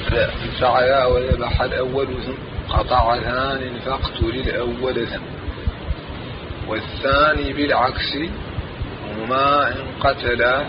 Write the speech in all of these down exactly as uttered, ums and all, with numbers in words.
فعلا وذبح الأول قطع ثان فاقتل الأول ثم. والثاني بالعكس هما إن قتلا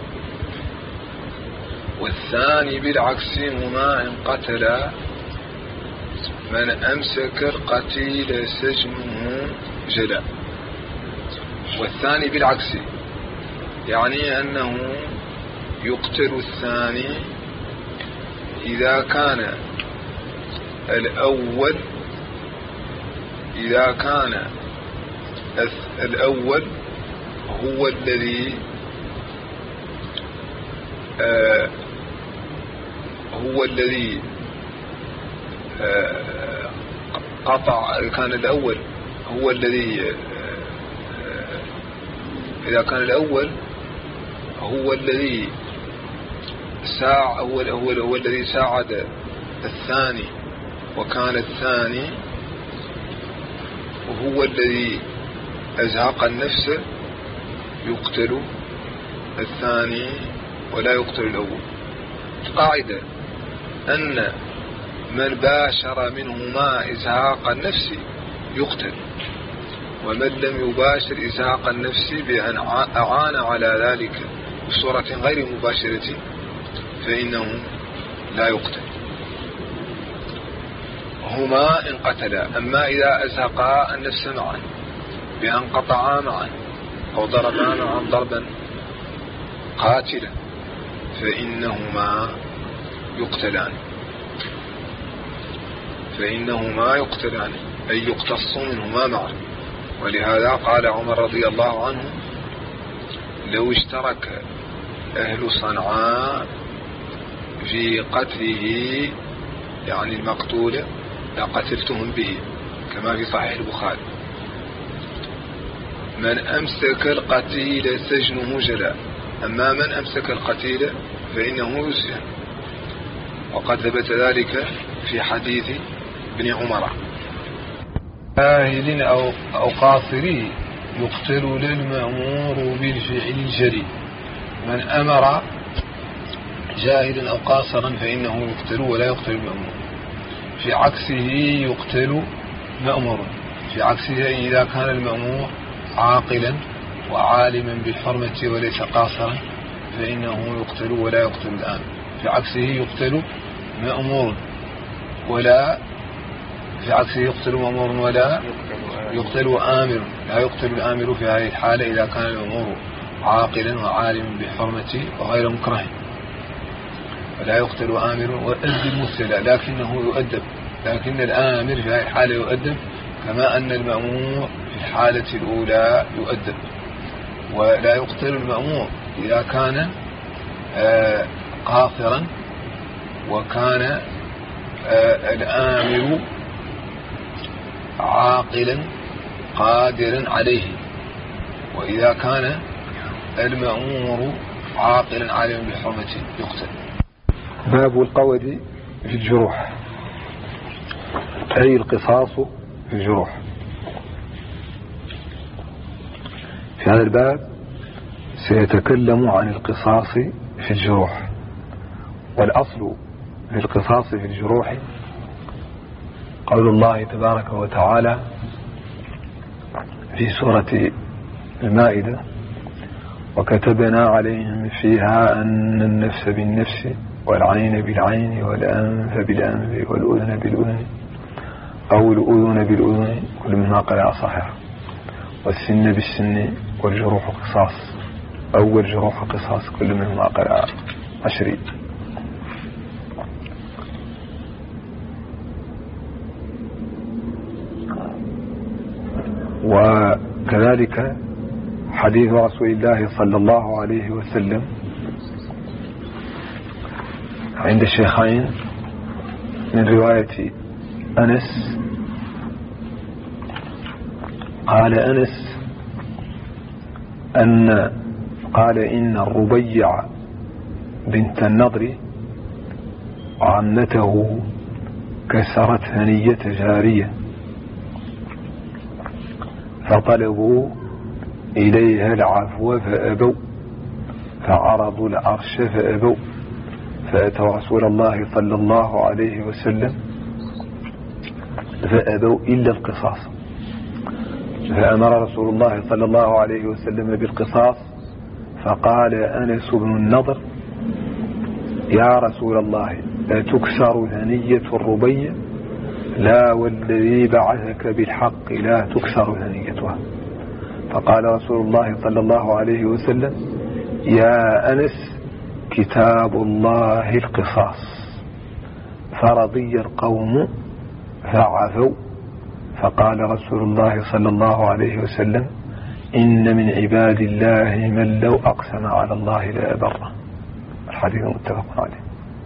والثاني بالعكس هما إن قتلا من أمسك القتيل سجنه جلا. والثاني بالعكس يعني أنه يقتل الثاني إذا كان الأول إذا كان الأول هو الذي آه هو الذي آه قطع كان الأول هو الذي آه إذا كان الأول هو الذي ساع هو هو هو الذي ساعد الثاني وكان الثاني وهو الذي أزهق النفس يقتل الثاني ولا يقتل الأول. قاعدة أن من باشر منهما إزهاق النفس يقتل، ومن لم يباشر إزهاق النفس بأن أعان على ذلك بصورة غير مباشرة فإنه لا يقتل. هما إن قتلا. أما إذا أزهقا النفس معا بأن قطعا معا أو ضربا معا ضربا قاتلا فإنهما يقتلان فإنهما يقتلان أي يقتص منهما معا. ولهذا قال عمر رضي الله عنه: لو اشترك أهل صنعاء في قتله يعني المقتول لقتلتهم به، كما في صحيح البخاري: من أمسك القتيل سجنه جلا. أما من أمسك القتيل فإنه يسجن، وقد ثبت ذلك في حديث ابن عمر: جاهل أو, أو قاصري يقتل للمأمور بالفعل الجري. من أمر جاهلا أو قاصرا فإنه يقتل ولا يقتل المأمور. في عكسه يقتل مأمور. في عكسه إذا كان المأمور عاقلا وعالما بالحرمة وليس قاصرا فإنه يقتل ولا يقتل الآمر. في عكسه يقتل مأمور ولا في عكسه يقتل مأمور ولا يقتل آمر. لا يقتل الآمر في هذه الحالة إذا كان المأمور عاقلا وعالما بالحرمة وغير مكره. ولا يقتل آمر وأدب المبتلى لكنه يؤدب، لكن الآمر في هذه الحالة يؤدب كما أن المأمور في الحالة الأولى يؤدب. ولا يقتل المأمور إذا كان آه قاصرا وكان آه الآمر عاقلا قادرا عليه. وإذا كان المأمور عاقلا عالما بالحرمة يقتل. باب القود في الجروح، أي القصاص في الجروح. في هذا الباب سيتكلم عن القصاص في الجروح. والأصل في القصاص في الجروح قول الله تبارك وتعالى في سورة المائدة: وكتبنا عليهم فيها أن النفس بالنفس والعين بالعين والأنف بالأنف والأذن بالأذن أو الأذن بالأذن كل منها قرأ صحيح، والسن بالسن والجروح قصاص أو الجروح قصاص كل منهما قرأ عشرين. وكذلك حديث رسول الله صلى الله عليه وسلم عند الشيخين من رواية أنس قال أنس أن قال إن الربيع بنت النضر عمته كسرت ثنية جارية فطلبوا إليها العفو فأبوا، فعرضوا العرش فأبوا، فأتوا رسول الله صلى الله عليه وسلم فأبوا إلا القصاص، فأمر رسول الله صلى الله عليه وسلم بالقصاص، فقال أنس بن النضر: يا رسول الله أتكسر ثنية الربيع؟ لا والذي بعثك بالحق لا تكسر ثنيتها. فقال رسول الله صلى الله عليه وسلم: يا أنس كتاب الله القصاص. فرضي القوم فعفوا، فقال رسول الله صلى الله عليه وسلم: إن من عباد الله من لو أقسم على الله لا أبره. الحديث متفق عليه.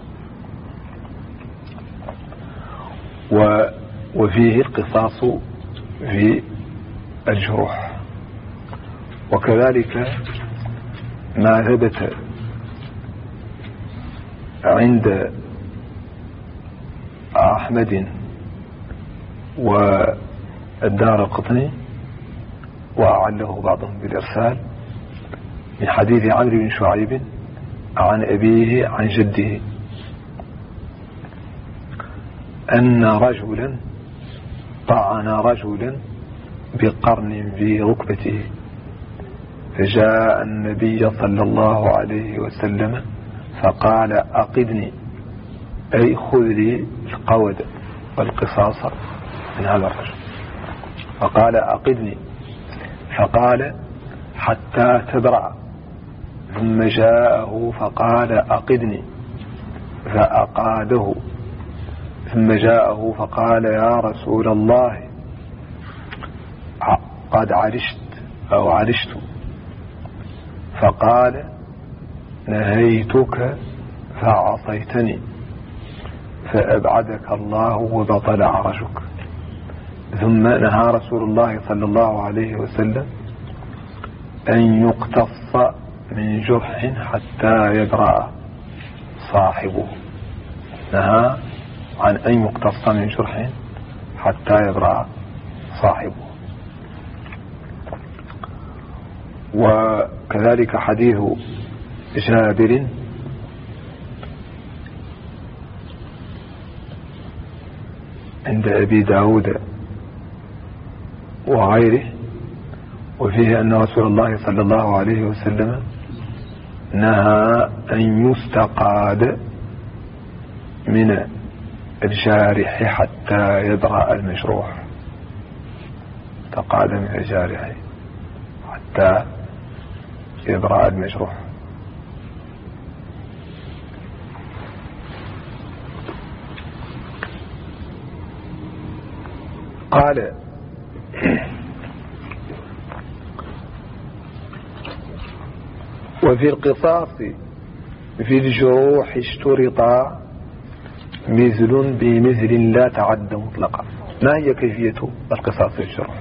وفيه القصاص في الجروح. وكذلك ما ثبت عند أحمد والدارقطني وأعله بعضهم بالإرسال من حديث عمرو بن شعيب عن أبيه عن جده أن رجلا طعن رجلا بقرن في ركبته، فجاء النبي صلى الله عليه وسلم فقال: أقدني، أي خذ لي القود والقصاص من هذا الرجل. فقال: أقدني، فقال: حتى تبرأ. ثم جاءه فقال: أقدني، فأقاده. ثم جاءه فقال: يا رسول الله قد عرشت أو عرشت. فقال: نهيتك فعصيتني فأبعدك الله وبطل عرشك. ثم نهى رسول الله صلى الله عليه وسلم أن يقتص من جرح حتى يبرأ صاحبه، نهى عن أن يقتص من جرح حتى يبرأ صاحبه. وكذلك حديث جابر عند أبي داود وغيره، وفيه أن رسول الله صلى الله عليه وسلم نهى أن يستقاد من الجارح حتى يبرأ المجروح. تقاد من الجارح حتى يبرأ المجروح. قال: وفي القصاص في الجروح اشترطا مثل بمثل لا تعد مطلقا. ما هي كيفية القصاص في الجروح؟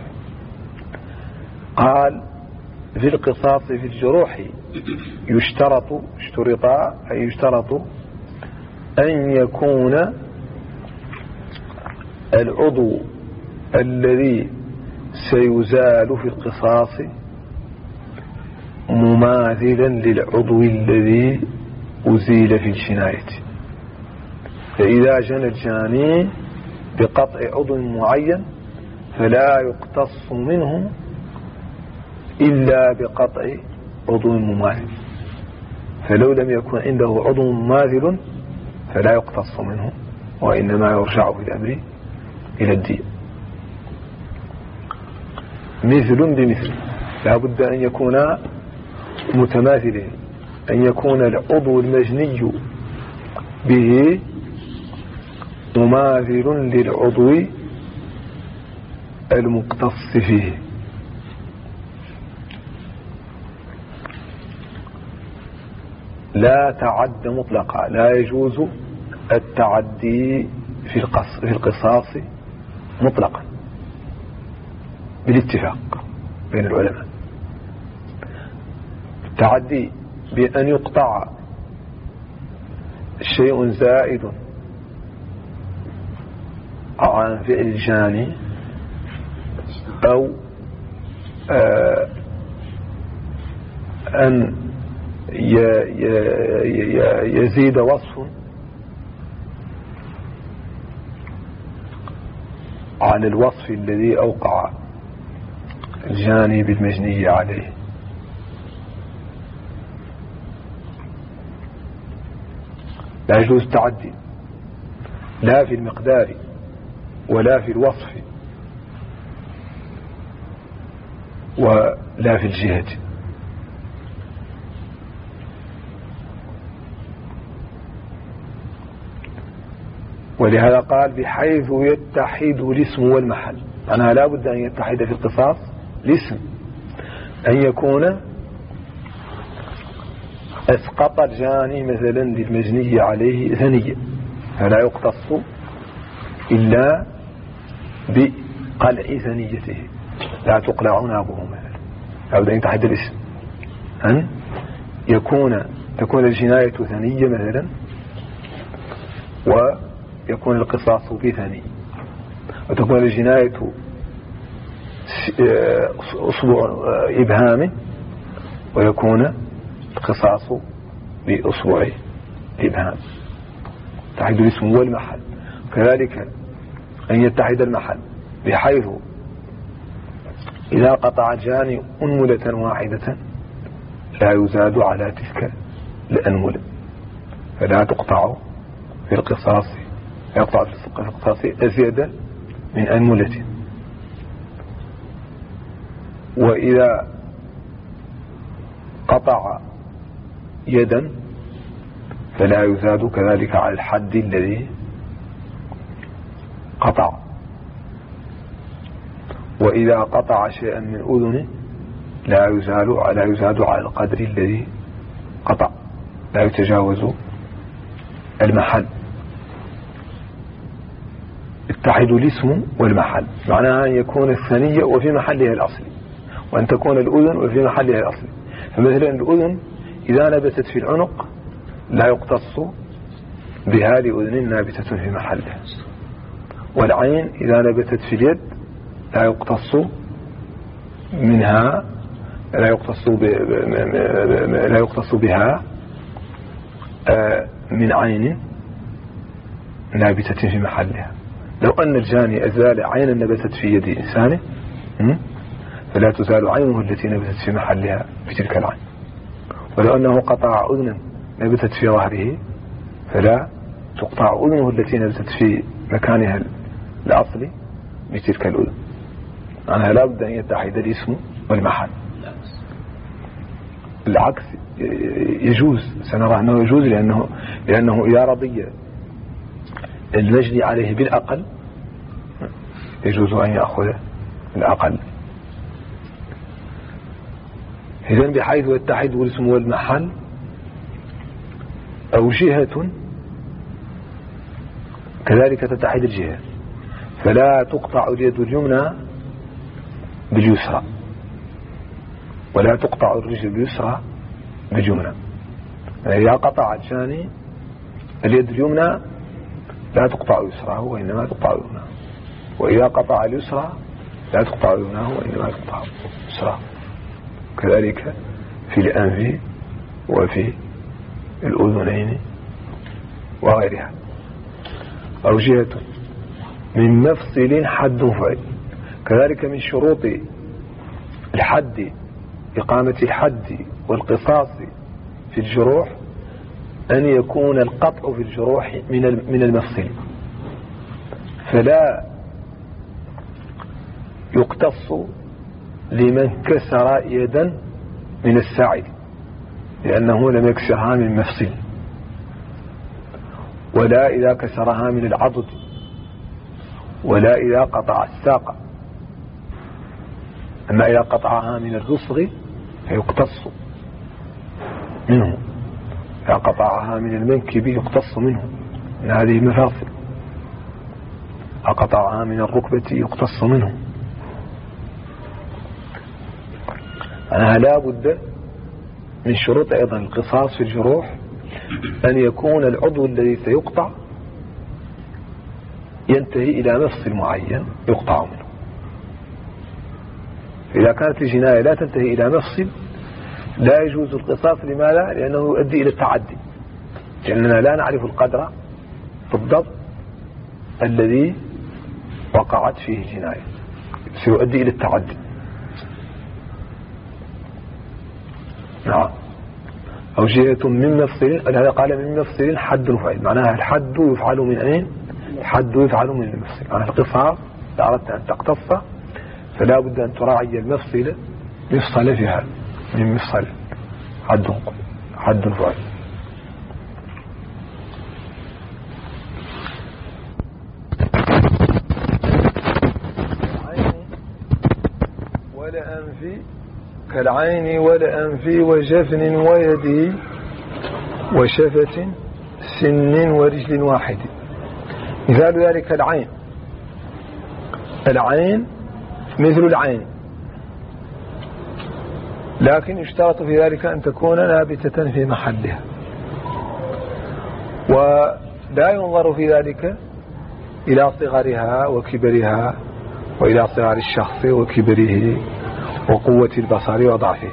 قال: في القصاص في الجروح يشترط اشترطا أي يشترط أن يكون العضو الذي سيزال في القصاص مماثلا للعضو الذي أزيل في الجناية. فإذا جنى الجاني بقطع عضو معين فلا يقتص منه إلا بقطع عضو مماثل، فلو لم يكن عنده عضو مماثل فلا يقتص منه، وإنما يرجع في الأمر إلى الدين. مثل بمثل، لا بد أن يكون متماثلين، أن يكون العضو المجني به مماثل للعضو المقتص فيه. لا تعد مطلقا، لا يجوز التعدي في في القصاص مطلقا بالاتفاق بين العلماء. التعدي بأن يقطع شيء زائد عن فعل الجاني أو آه أن يزيد وصف على الوصف الذي أوقع الجاني بالمجني عليه. لا يجوز التعدي لا في المقدار ولا في الوصف ولا في الجهة. ولهذا قال بحيث يتحد الاسم والمحل، أنا لا بد أن يتحد في القصاص الاسم، أن يكون أسقط الجاني مثلا للمجني عليه ثنيا فلا يقتص إلا بقلع ثنيته، لا تقلع نابه مثلا، لا بد أن يتحد الاسم، أن يكون تكون الجناية ثنية مثلا ويكون القصاص بثني، وتكون الجناية أصبع إبهام ويكون القصاص بأصبع إبهام. يتحد الاسم والمحل، كذلك أن يتحد المحل بحيث إذا قطع الجاني أنملة واحدة لا يزاد على تلك الأنملة، فلا تقطع في القصاص يقطع في القصاص أزيد من أنملة. وإذا قطع يدا فلا يزاد كذلك على الحد الذي قطع. وإذا قطع شيئا من أذنه لا يزال لا يزاد على القدر الذي قطع، لا يتجاوز المحل. اتحد الاسم والمحل معناها أن يكون الثنية وفي محلها الأصلي، وأن تكون الأذن وفي محلها الأصلي. فمثلا الأذن إذا نبتت في العنق لا يقتص بها لأذن نابتة في محلها، والعين إذا نبتت في اليد لا يقتص منها لا يقتص لا يقتص بها من عين نابتة في محلها. لو أن الجاني أزال عينا نبتت في يد إنسان فلا تزال عينه التي نبتت في محلها بتلك العين. ولو أنه قطع أذنا نبتت في ظهره فلا تقطع أذنه التي نبتت في مكانها الأصلي بتلك الأذن. أنا لا بد أن يتحد الاسم والمحل. العكس يجوز، سنرى أنه يجوز لأنه, لأنه إذا رضي المجني عليه بالأقل يجوز أن يأخذ الأقل. إذن بحيث يتحد الاسم والمحل أو جهة كذلك تتحد الجهة، فلا تقطع اليد اليمنى باليسرى ولا تقطع الرجل اليسرى باليمنى. إذا قطع الجاني اليد اليمنى لا تقطع يسراه وإنما تقطع يمناه، وإذا قطع اليسرى لا تقطع يمناه وإنما تقطع يسراه. كذلك في الأنف وفي الأذنين وغيرها. أو جهة من مفصل حد فعل، كذلك من شروط الحد إقامة الحد والقصاص في الجروح أن يكون القطع في الجروح من المفصل، فلا يقتص لمن كسر يدا من الساعد لأنه لم يكسرها من مفصل، ولا إذا كسرها من العضد، ولا إذا قطع الساق. أما إذا قطعها من الرسغ فيقتص منه، إذا قطعها من المنكب يقتص منه من هذه المفاصل، قطعها من الركبة يقتص منه. أنها لا بد من شروط أيضا القصاص في الجروح أن يكون العضو الذي سيقطع ينتهي إلى مفصل معين يقطع منه. إذا كانت الجناية لا تنتهي إلى مفصل لا يجوز القصاص. لماذا؟ لأنه يؤدي إلى التعدي، لأننا لا نعرف القدر بالضبط الذي وقعت فيه الجناية، سيؤدي إلى التعدي. نعم. أو جهة من مفصل، هذا قال من مفصل حد فعل، معناها الحد يفعل من أين؟ الحد يفعل من المفصل. معناها القصاص إذا أردت أن تقتص فلا بد أن تراعي المفصل مفصل في هذا، من مفصل حد حد فعل. ولا أنفي كالعين ولا أنفي وجفن ويد وشفة سن ورجل واحد. مثال ذلك العين. العين مثل العين، لكن يشترط في ذلك أن تكون نابتة في محلها، ولا ينظر في ذلك إلى صغرها وكبرها وإلى صغر الشخص وكبره وقوة البصر وضعفه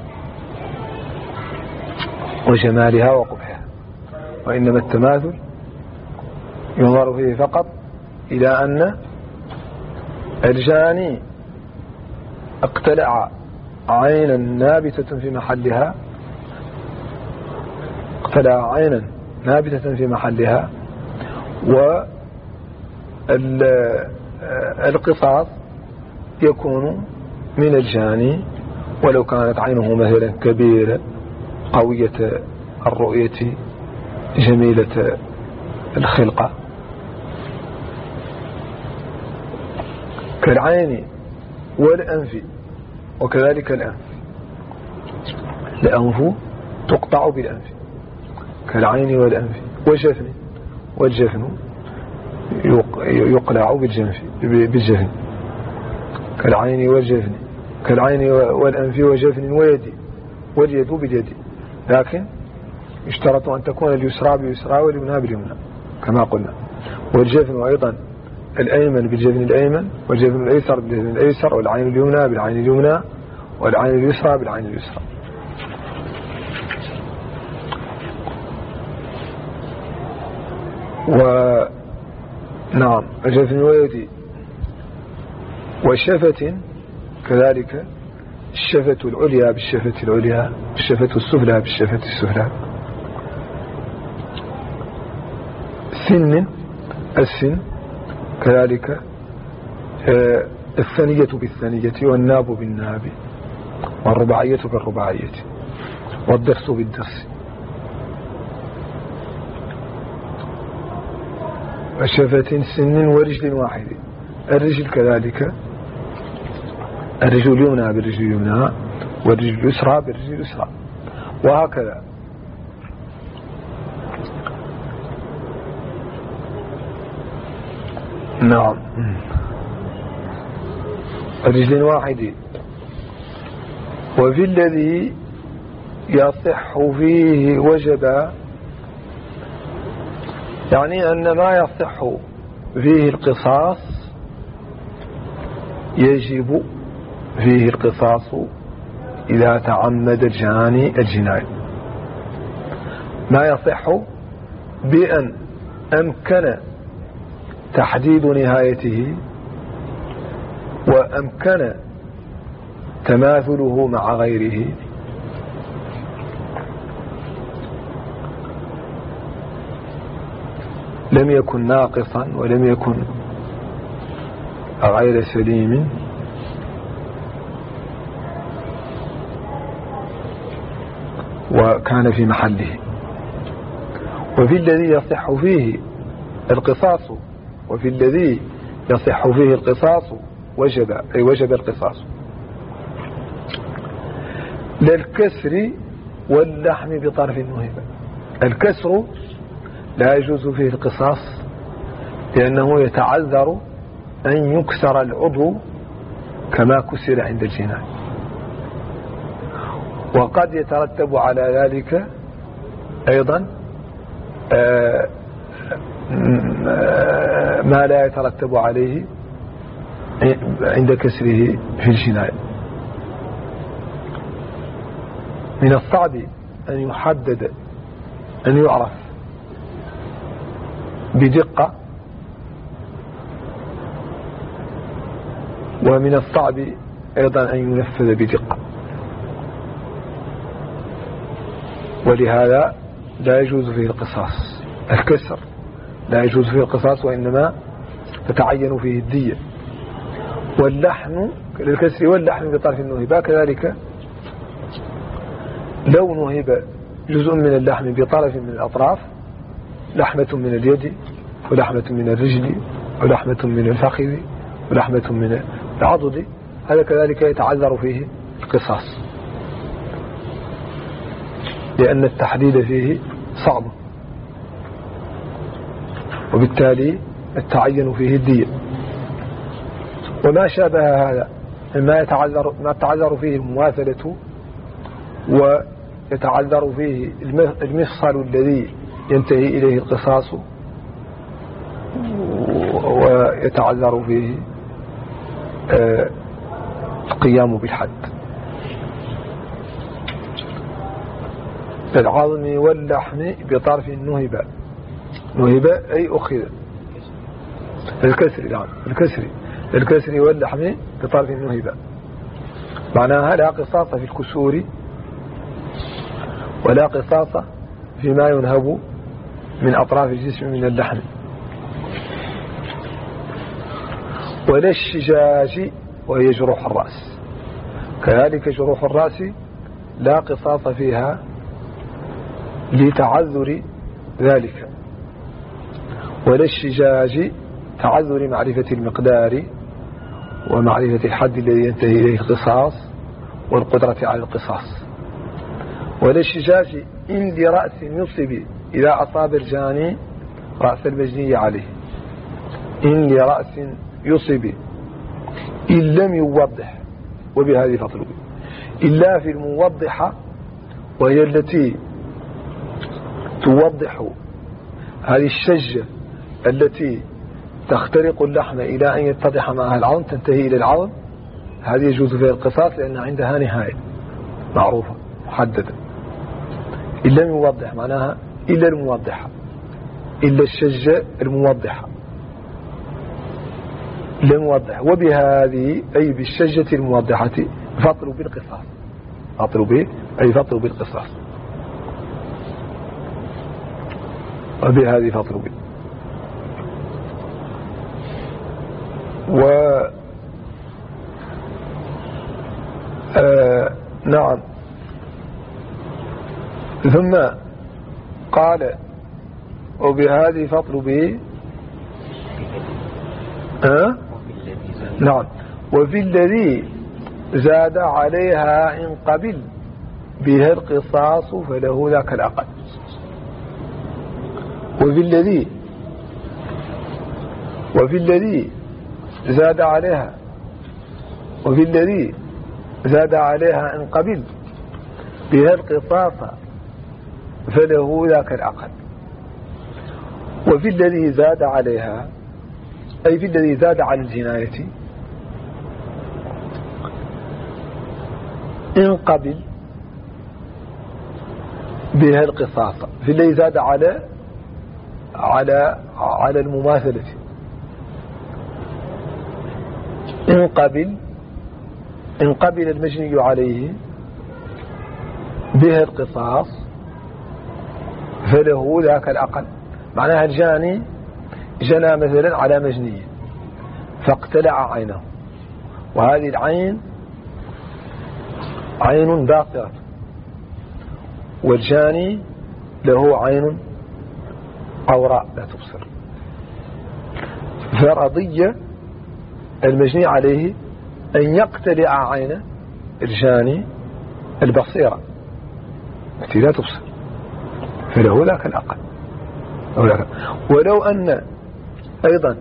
وجمالها وقبحها، وإنما التماثل ينظر فيه فقط إلى أن الجاني اقتلع عينا نابتة في محلها اقتلع عينا نابتة في محلها، والقصاص يكون من الجاني ولو كانت عينه مثلا كبيرة قوية الرؤية جميلة الخلقة. كالعين والأنف، وكذلك الأنف، الأنف تقطع بالأنف كالعين والأنف، وجفن والجفن يقلع بالجفن كالعين والجفن كالعين والأنف وجفن ويد واليد باليد، لكن اشترط أن تكون اليسرى باليسرى واليمنى باليمنى كما قلنا. والجفن أيضا الأيمن بالجفن الأيمن، والجفن الأيسر بالجفن الأيسر، والعين اليمنى بالعين اليمنى، والعين اليسرى بالعين اليسرى. ونعم الجفن ويدي. وشفة كذلك، الشفة العليا بالشفة العليا، الشفة السفلى بالشفة السفلى. سن السن كذلك، الثانية بالثانية، والناب بالناب، والرباعية بالرباعية، والدرس بالدرس. وشفة سن ورجل واحد. الرجل كذلك، الرجل اليمنى بالرجل اليمنى، والرجل اليسرى بالرجل اليسرى، وهكذا. نعم. رجل واحد. وفي الذي يصح فيه وجب، يعني أن ما يصح فيه القصاص يجب فيه القصاص إذا تعمد الجاني الجناية. ما يصح بأن أمكن تحديد نهايته وأمكن تماثله مع غيره، لم يكن ناقصا ولم يكن غير سليم، وكان في محله. وفي الذي يصح فيه القصاص وفي الذي يصح فيه القصاص وجب، أي وجب القصاص، للكسر واللحم بطرف مهبة. الكسر لا يجوز فيه القصاص لأنه يتعذر أن يكسر العضو كما كسر عند الجناية، وقد يترتب على ذلك أيضا ما لا يترتب عليه عند كسره في الجناية. من الصعب أن يحدد أن يعرف بدقة، ومن الصعب أيضا أن ينفذ بدقة، ولهذا لا يجوز فيه القصاص. الكسر لا يجوز فيه القصاص، وإنما تتعين فيه الدية. واللحم للكسر واللحم بطرف النهبة كذلك، لو نهب جزء من اللحم بطرف من الأطراف، لحمة من اليد ولحمة من الرجل ولحمة من الفخذ ولحمة من العضد، هذا كذلك يتعذر فيه القصاص، لأن التحديد فيه صعب، وبالتالي التعين فيه الدية. وما شابه هذا ما يتعذر ما يتعذر فيه المماثلة، ويتعذر فيه المفصل الذي ينتهي إليه القصاص، ويتعذر فيه القيام بالحد. العظم واللحم بطرف النهبة، نهبة أي أخذ الكسر، نعم الكسر الكسر واللحم بطرف النهبة، معناها لا قصاص في الكسور ولا قصاص فيما ينهب من أطراف الجسم من اللحم. ولا الشجاج وهي جروح الرأس، كذلك جروح الرأس لا قصاص فيها لتعذر ذلك. ولا الشجاج تعذر معرفة المقدار ومعرفة الحد الذي ينتهي إليه القصاص والقدرة على القصاص. ولا الشجاج إن لرأس يصب إذا أصاب الجاني رأس المجني عليه، إن لرأس يصب إن لم يوضح، وبهذه فطلب إلا في الموضحة، وهي التي توضح هذه الشجة التي تخترق اللحم إلى أن يتضح معها العظم، تنتهي إلى العظم، هذه يجوز فيها القصاص لأن عندها نهاية معروفة محددة. إن لم يوضح معناها إلا الموضحة، إلا الشجة الموضحة لم يوضح، وبهذه أي بالشجة الموضحة فطلوا بالقصاص، فطلوا به أي فطلوا بالقصاص، وبهذه فطلوا به. و آه نعم. ثم قال وبهذه فطلوا به أه؟ نعم. وفي الذي زاد عليها إن قبل بها القصاص فله ذاك الأقل. وفي الذي وفي الذي زاد عليها وفي الذي زاد عليها إن قبل بها القصاص فله ذاك الأقل. وفي الذي زاد عليها أي في الذي زاد على الجناية إن قبل بها القصاص، في الذي زاد على على على المماثلة إن قبل إن قبل المجني عليه بها القصاص فله ذاك الأقل. معناها الجاني جنى مثلا على مجني فاقتلع عينه، وهذه العين عين باصرة، والجاني له عين عوراء لا تبصر، فرضية المجني عليه أن يقتلع عين الجاني البصيرة التي لا تبصر، فله ذاك الأقل. ولو أن أيضا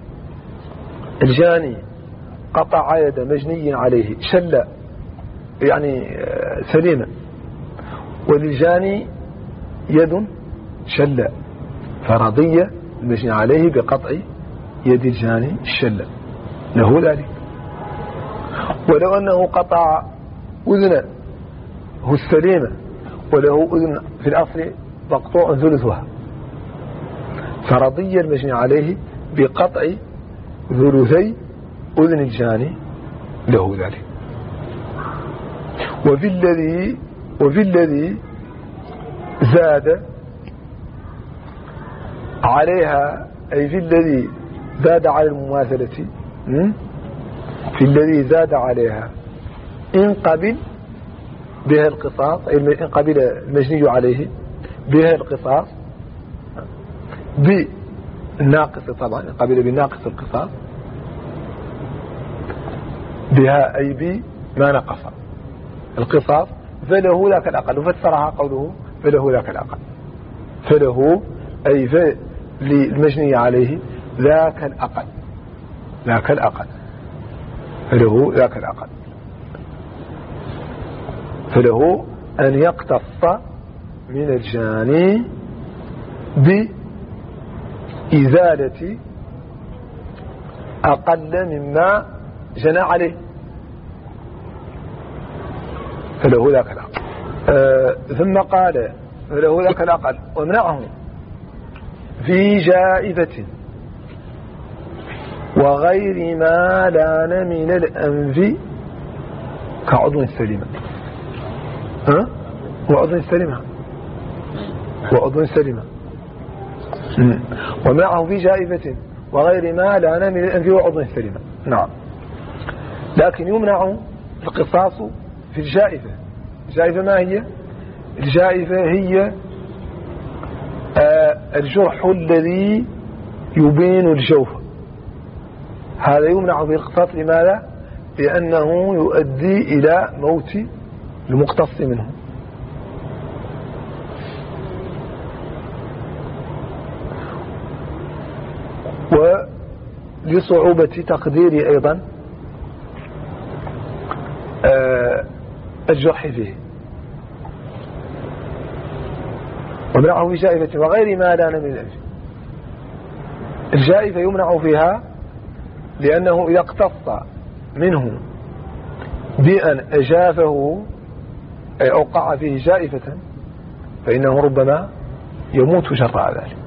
الجاني قطع يد مجني عليه شل يعني سليمة، وللجاني يد شل، فرضية المجني عليه بقطع يد الجاني الشل له ذلك. ولو أنه قطع أذن هو السليمة وله أذن في الأصل مقطوع ثلثها، فرضي المجني عليه بقطع ثلثي أذن الجاني له ذلك. وفي الذي وفي الذي زاد عليها، أي في الذي زاد على المماثلة، في الذي زاد عليها إن قبل بها القصاص، أي إن قبل المجني عليه بها القصاص بالناقص، طبعا إن قبل بالناقص القصاص بها أي بما نقص القصاص فله ذاك الأقل. وفسرها قوله فله ذاك الأقل، فله أي فللمجني عليه ذاك الأقل، ذاك الأقل فله ذاك الأقل، فله أن يقتص من الجاني بإزالة أقل مما جنى عليه، فله ذاك الأقل. آه ثم قال فله ذاك الأقل وامنعه في جائزة وغير ما لان من الأنف كعضو سليمة. ها وعضو سليمة وعضو سليمة ومنعه في جائزة وغير ما لان من الأنف وعضو سليمة. نعم، لكن يمنع القصاص في الجائزة. الجائزة ما هي؟ الجائزة هي آه الجرح الذي يبين الجوف، هذا يمنع به القصاص. لماذا؟ لأنه يؤدي إلى موت المقتص منه. ولصعوبة تقدير أيضا آه الجرح فيه. ومنعه في جائفة وغير ما لان من الأنف. الجائفة يمنع فيها لأنه إذا اقتص منه بأن أجافه أي أوقع فيه جائفة فإنه ربما يموت شرع ذلك.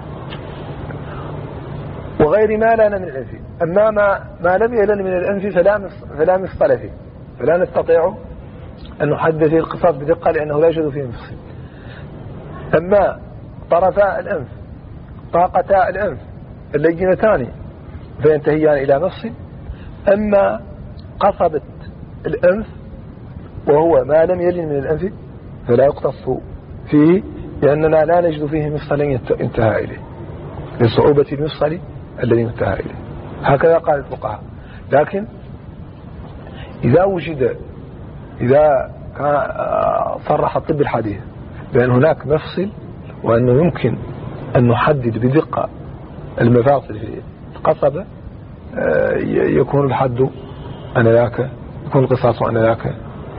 وغير ما لان من الأنف، أما ما, ما لم يلن من الأنف فلا فلا مفصل فيه، فلا نستطيع أن نحدد فيه القصاص بدقة لأنه لا يوجد فيه مفصل. أما طرفاء الأنف طاقتا الأنف اللينتان فينتهيان إلى مفصل. أما قصبة الأنف وهو ما لم يلن من الأنف فلا يقتص فيه لأننا لا نجد فيه مفصلا انتهى إليه لصعوبة المفصل الذي انتهى إليه. هكذا قال الفقهاء. لكن إذا وجد إذا كان صرح الطب الحديث بأن هناك مفصل وأنه يمكن أن نحدد بدقة المفاصل في القصبة يكون الحد أنذاك، يكون القصاص أنذاك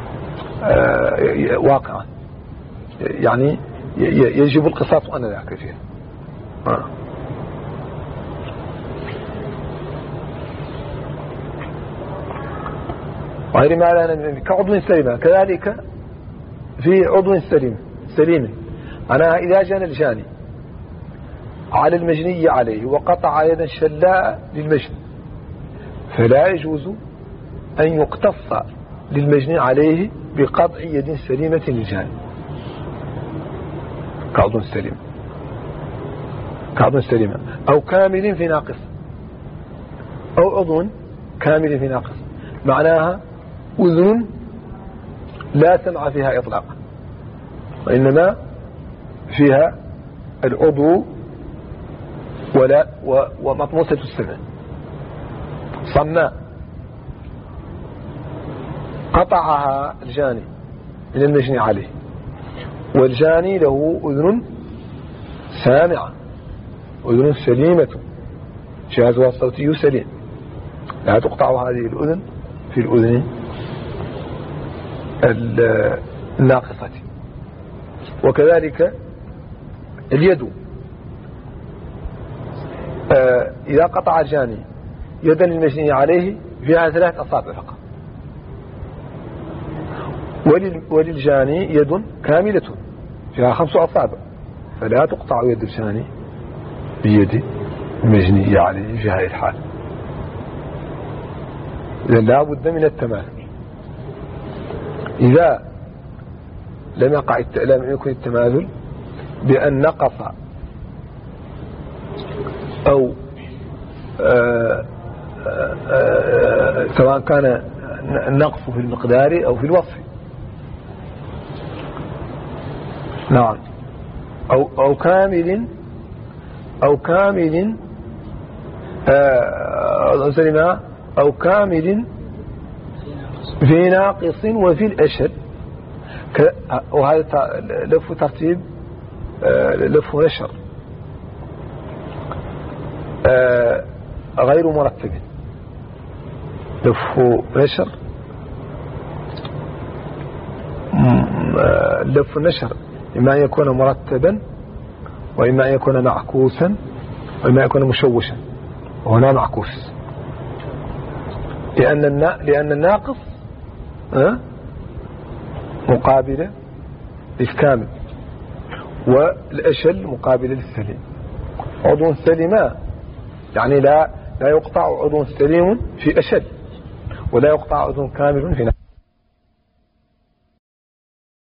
واقعا، يعني يجب القصاص أنذاك فيه. غير ما لان كعضو سليم كذلك في عضو سليم سليم أنا إذا جان الجاني على المجني عليه وقطع يدا شلاء للمجني فلا يجوز أن يقتص للمجني عليه بقطع يد سليمة للجاني كعضو سليم كعضو سليم أو كامل في ناقص أو عضو كامل في ناقص. معناها أذن لا سمع فيها إطلاقا وإنما فيها العضو ولا ومطموسة السمع صماء قطعها الجاني من المجني عليه والجاني له أذن سامعة أذن سليمة جهازها الصوتي سليم لا تقطع هذه الأذن في الأذن الناقصة. وكذلك اليد إذا قطع الجاني يدا المجني عليه فيها ثلاث أصابع فقط وللجاني يد كاملة فيها خمس أصابع فلا تقطع يد الجاني بيد المجني عليه في هذه الحال. إذا لا بد من التماثل. إذا لم يقع لم يكن التماثل بأن نقص أو آآ آآ سواء كان النقص في المقدار أو في الوصف. نعم. أو أو كامل أو كامل سلمة أو كامل في ناقص وفي الأشد. وهذا لف ترتيب لف نشر غير مرتب. لف نشر لف النشر إما أن يكون مرتبا وإما أن يكون معكوسا وإما أن يكون مشوشا وهنا معكوس لأن لأن الناقص مقابلة للكامل والأشل مقابلة للسليم. عضو سليم يعني لا لا يقطع عضو سليم في أشل ولا يقطع عضو كامل في ناقص.